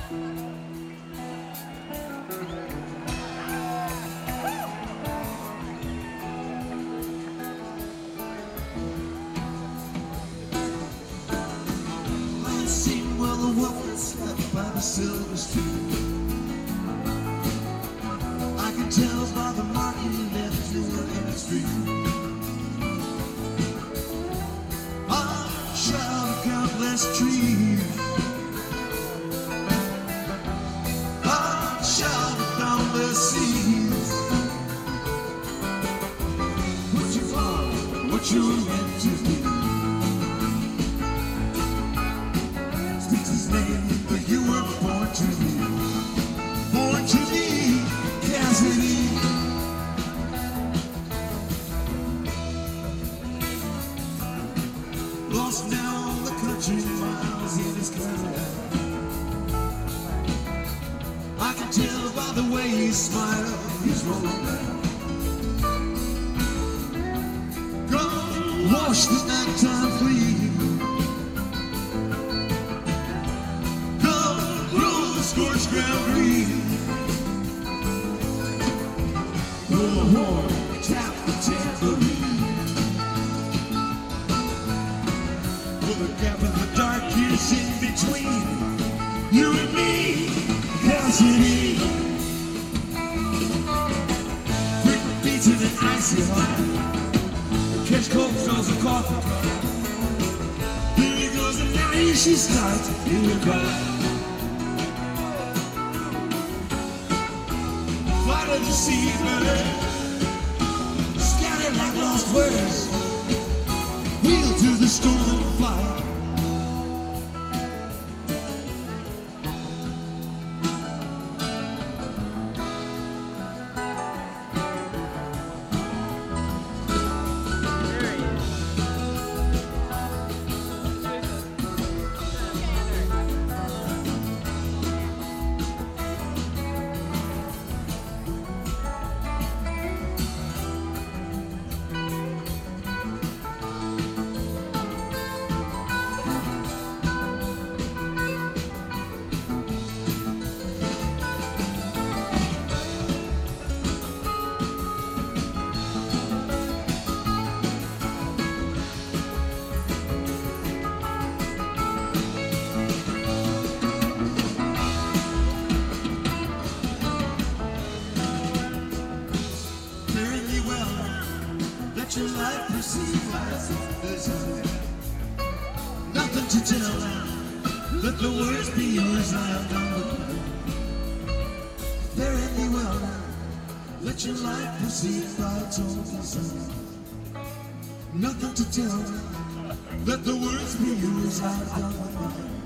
Seen while the woman slept by the silver street. I can tell by the mark he left you were in the street. I shall countless trees. I shall boundless seas. What you are, what you're meant to be. His name, but you were born to be Cassidy. Lost now on the country miles in his Cadillac. I can tell by the way he smiles, he's rolling back. Gone, wash the nighttime clean. Scorched ground green. Blow the horn, tap the tambourine. For the gap in the dark years in between you and me, Cassidy. Quick beats in an icy heart. Catch cold fills a coffee cup. Here he goes and now she starts in the car. Fly to the sea, baby. Scattered like lost words. Wheel to the storm and fly. Let your life proceed as there's nothing to tell. Let the words be yours. I have done with them. Fare thee well now. Let your life proceed by its own design. Nothing to tell. Let the words be yours. I have done with them.